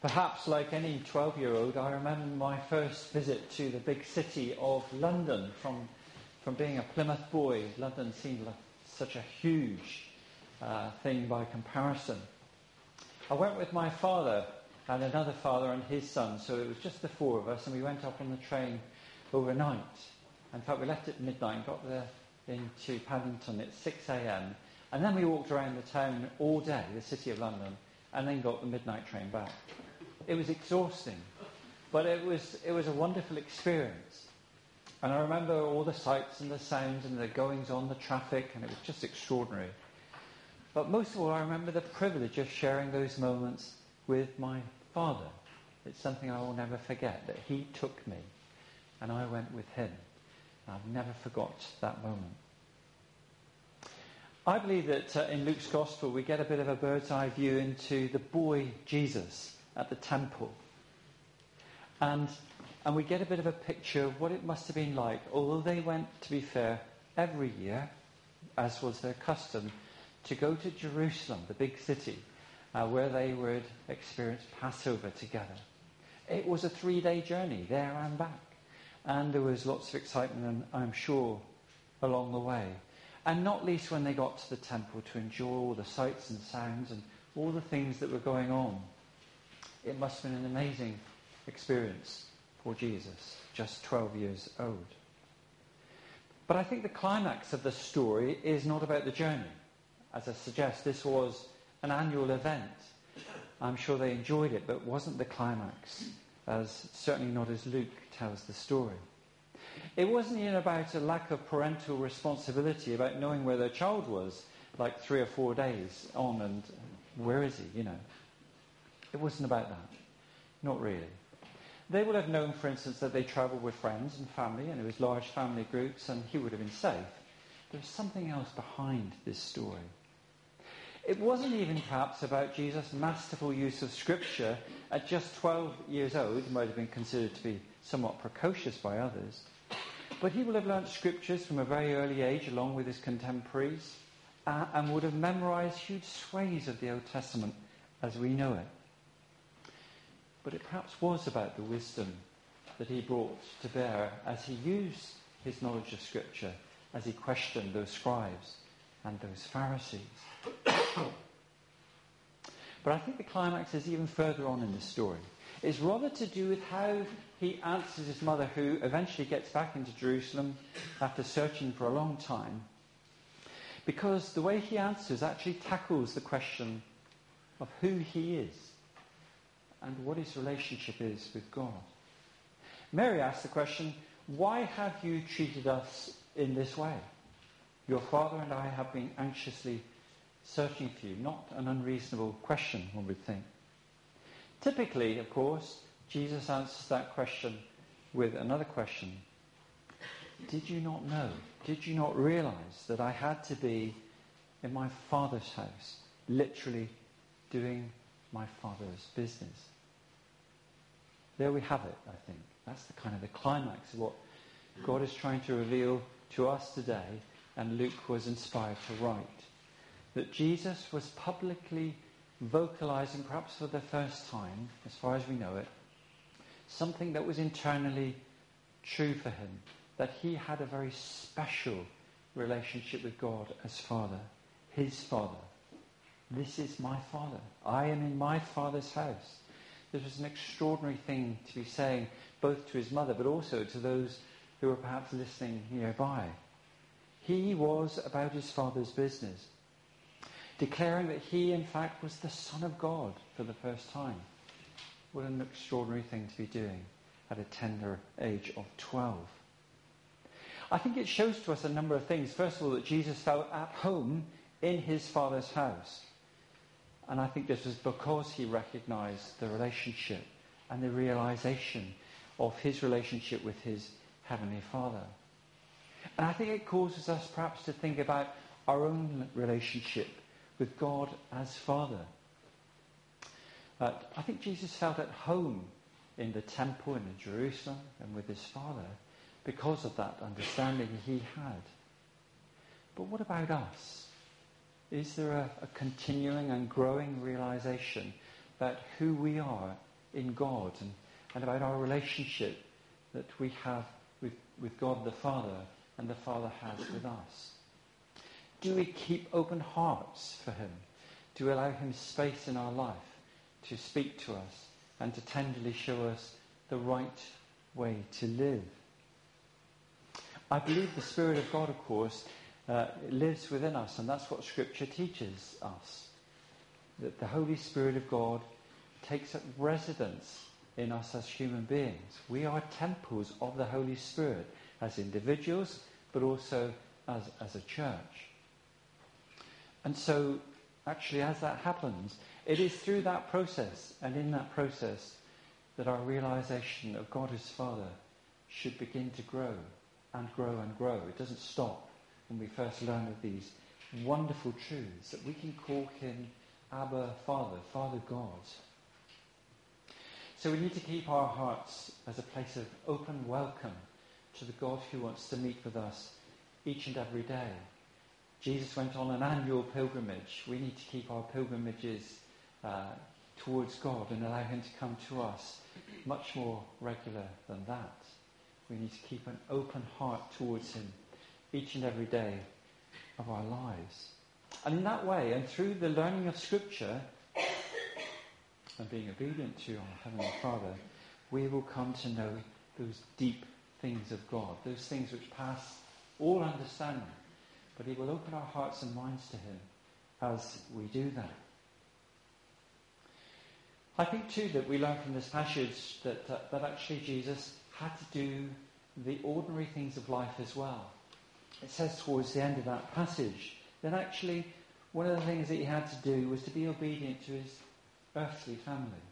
Perhaps like any 12-year-old, I remember my first visit to the big city of London. From being a Plymouth boy, London seemed like such a huge thing by comparison. I went with my father and another father and his son, so it was just the four of us, and we went up on the train overnight. In fact, we left at midnight and got there into Paddington at 6 a.m. And then we walked around the town all day, the city of London, and then got the midnight train back. It was exhausting, but it was a wonderful experience. And I remember all the sights and the sounds and the goings on, the traffic, and it was just extraordinary. But most of all, I remember the privilege of sharing those moments with my father. It's something I will never forget, that he took me and I went with him. I've never forgot that moment. I believe that in Luke's Gospel we get a bit of a bird's eye view into the boy Jesus at the temple. And we get a bit of a picture of what it must have been like, although they went, to be fair, every year, as was their custom, to go to Jerusalem, the big city, where they would experience Passover together. It was a 3-day journey, there and back. And there was lots of excitement, I'm sure, along the way. And not least when they got to the temple to enjoy all the sights and sounds and all the things that were going on. It must have been an amazing experience for Jesus, just 12 years old. But I think the climax of the story is not about the journey. As I suggest, this was an annual event. I'm sure they enjoyed it, but it wasn't the climax, as certainly not as Luke tells the story. It wasn't even about a lack of parental responsibility, about knowing where their child was, like 3 or 4 days on, and where is he, It wasn't about that. Not really. They would have known, for instance, that they travelled with friends and family, and it was large family groups, and he would have been safe. There was something else behind this story. It wasn't even perhaps about Jesus' masterful use of Scripture. At just 12 years old, he might have been considered to be somewhat precocious by others. But he will have learnt Scriptures from a very early age, along with his contemporaries, and would have memorised huge swathes of the Old Testament as we know it. But it perhaps was about the wisdom that he brought to bear as he used his knowledge of Scripture, as he questioned those scribes and those Pharisees. But I think the climax is even further on in the story. It's rather to do with how he answers his mother, who eventually gets back into Jerusalem after searching for a long time. Because the way he answers actually tackles the question of who he is and what his relationship is with God. Mary asks the question, "Why have you treated us in this way? Your father and I have been anxiously searching for you." Not an unreasonable question, one would think. Typically, of course, Jesus answers that question with another question. Did you not know? Did you not realize that I had to be in my Father's house, literally doing my Father's business? There we have it, I think. That's the kind of the climax of what God is trying to reveal to us today, and Luke was inspired to write. That Jesus was publicly vocalizing, perhaps for the first time, as far as we know it, something that was internally true for him, that he had a very special relationship with God as Father, his Father. This is my Father. I am in my Father's house. This was an extraordinary thing to be saying, both to his mother, but also to those who were perhaps listening nearby. He was about his Father's business, declaring that he, in fact, was the Son of God for the first time. What an extraordinary thing to be doing at a tender age of 12. I think it shows to us a number of things. First of all, that Jesus felt at home in his Father's house. And I think this was because he recognized the relationship and the realization of his relationship with his Heavenly Father. And I think it causes us perhaps to think about our own relationship with God as Father. I think Jesus felt at home in the temple and in Jerusalem and with his Father because of that understanding he had. But what about us? Is there a continuing and growing realization that who we are in God and about our relationship that we have with God the Father and the Father has with us? Do we keep open hearts for him, to allow him space in our life to speak to us and to tenderly show us the right way to live? I believe the Spirit of God, of course, lives within us, and that's what Scripture teaches us. That the Holy Spirit of God takes up residence in us as human beings. We are temples of the Holy Spirit as individuals, but also as a church. And so, actually, as that happens, it is through that process, and in that process, that our realization of God as Father should begin to grow and grow and grow. It doesn't stop when we first learn of these wonderful truths, that we can call him Abba, Father, Father God. So we need to keep our hearts as a place of open welcome to the God who wants to meet with us each and every day. Jesus went on an annual pilgrimage. We need to keep our pilgrimages towards God and allow him to come to us much more regular than that. We need to keep an open heart towards him each and every day of our lives. And in that way, and through the learning of Scripture and being obedient to our Heavenly Father, we will come to know those deep things of God, those things which pass all understanding. But he will open our hearts and minds to him as we do that. I think too that we learn from this passage that actually Jesus had to do the ordinary things of life as well. It says towards the end of that passage that actually one of the things that he had to do was to be obedient to his earthly family.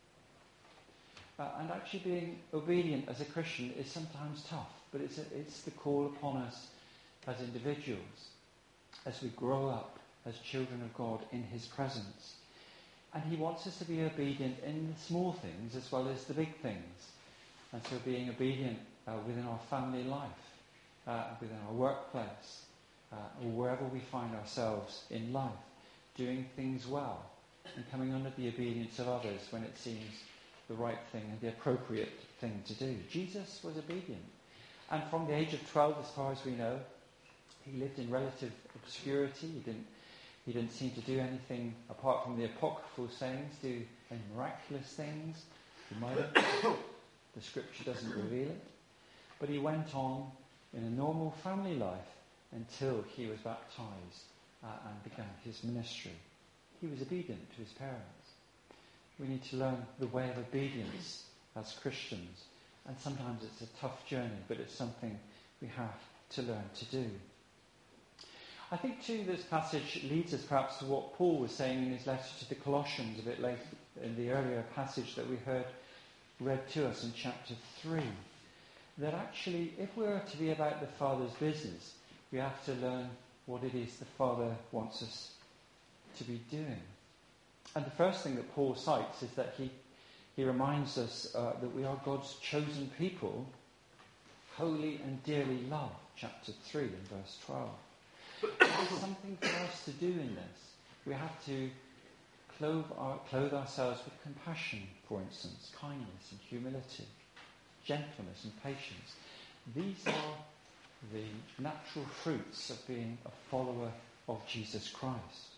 And actually being obedient as a Christian is sometimes tough, but it's the call upon us as individuals, as we grow up as children of God in his presence. And he wants us to be obedient in the small things as well as the big things. And so being obedient within our family life, within our workplace, or wherever we find ourselves in life, doing things well and coming under the obedience of others when it seems the right thing and the appropriate thing to do. Jesus was obedient. And from the age of 12, as far as we know, he lived in relative obscurity. He didn't seem to do anything apart from the apocryphal sayings, do any miraculous things. He might have. The Scripture doesn't reveal it. But he went on in a normal family life until he was baptized and began his ministry. He was obedient to his parents. We need to learn the way of obedience as Christians. And sometimes it's a tough journey, but it's something we have to learn to do. I think too this passage leads us perhaps to what Paul was saying in his letter to the Colossians a bit later in the earlier passage that we heard read to us in chapter 3. That actually if we're to be about the Father's business, we have to learn what it is the Father wants us to be doing. And the first thing that Paul cites is that he reminds us that we are God's chosen people, holy and dearly loved, chapter 3 and verse 12. There's something for us to do in this. We have to clothe ourselves with compassion, for instance, kindness and humility, gentleness and patience. These are the natural fruits of being a follower of Jesus Christ.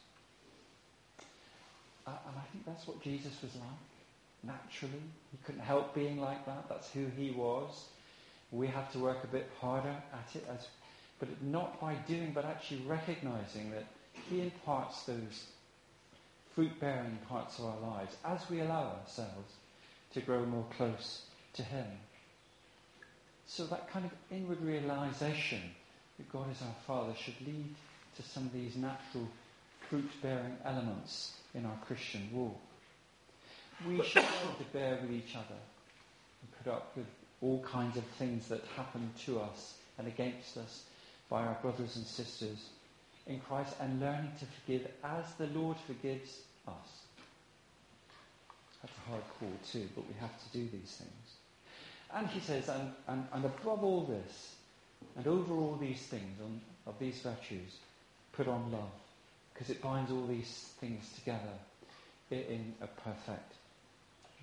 And I think that's what Jesus was like, naturally. He couldn't help being like that. That's who he was. We have to work a bit harder at it, but not by doing, but actually recognizing that he imparts those fruit-bearing parts of our lives as we allow ourselves to grow more close to him. So that kind of inward realization that God is our Father should lead to some of these natural fruit-bearing elements in our Christian walk. We should learn to bear with each other and put up with all kinds of things that happen to us and against us by our brothers and sisters in Christ, and learning to forgive as the Lord forgives us. That's a hard call too, but we have to do these things. And he says, and above all this, and over all these things, of these virtues, put on love, because it binds all these things together in a perfect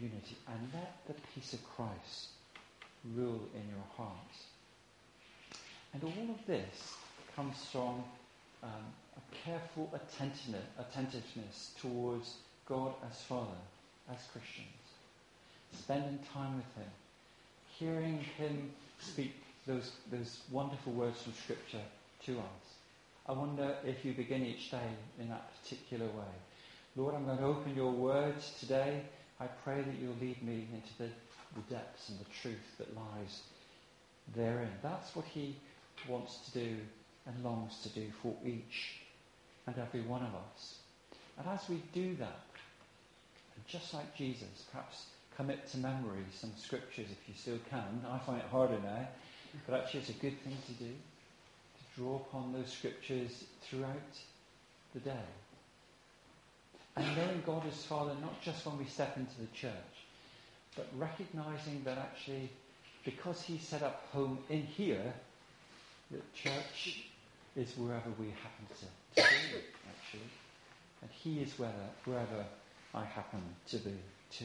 unity. And let the peace of Christ rule in your hearts. And all of this comes from a careful attentiveness towards God as Father, as Christians. Spending time with him. Hearing him speak those wonderful words from Scripture to us. I wonder if you begin each day in that particular way. Lord, I'm going to open your words today. I pray that you'll lead me into the depths and the truth that lies therein. That's what he wants to do and longs to do for each and every one of us. And as we do that, and just like Jesus, perhaps commit to memory some scriptures if you still can. I find it harder now, but actually it's a good thing to do, to draw upon those scriptures throughout the day. And knowing God as Father, not just when we step into the church, but recognising that actually, because he set up home in here, that church is wherever we happen to be, actually. And he is wherever I happen to be too.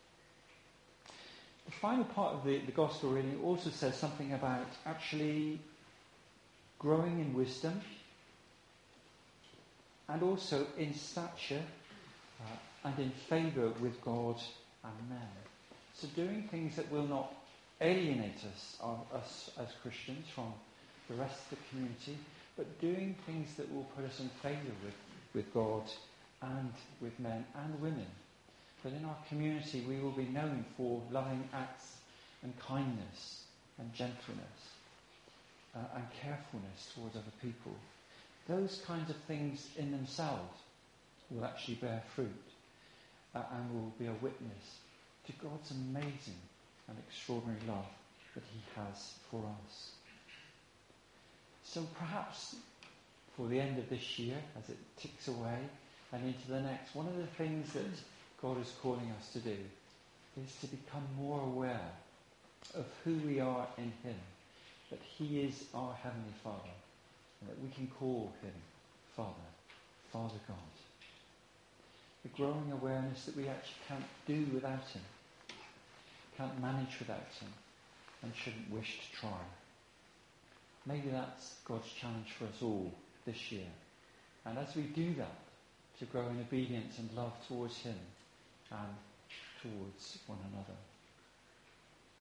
The final part of the Gospel reading also says something about actually growing in wisdom and also in stature and in favour with God and men. So doing things that will not alienate us as Christians from the rest of the community, but doing things that will put us in favour with God and with men and women. That in our community we will be known for loving acts and kindness and gentleness and carefulness towards other people. Those kinds of things in themselves will actually bear fruit and will be a witness to God's amazing and extraordinary love that he has for us. So perhaps for the end of this year, as it ticks away and into the next, one of the things that God is calling us to do is to become more aware of who we are in him, that he is our Heavenly Father, and that we can call him Father, Father God. The growing awareness that we actually can't do without him, can't manage without him, and shouldn't wish to try. Maybe that's God's challenge for us all this year. And as we do that, to grow in obedience and love towards him and towards one another.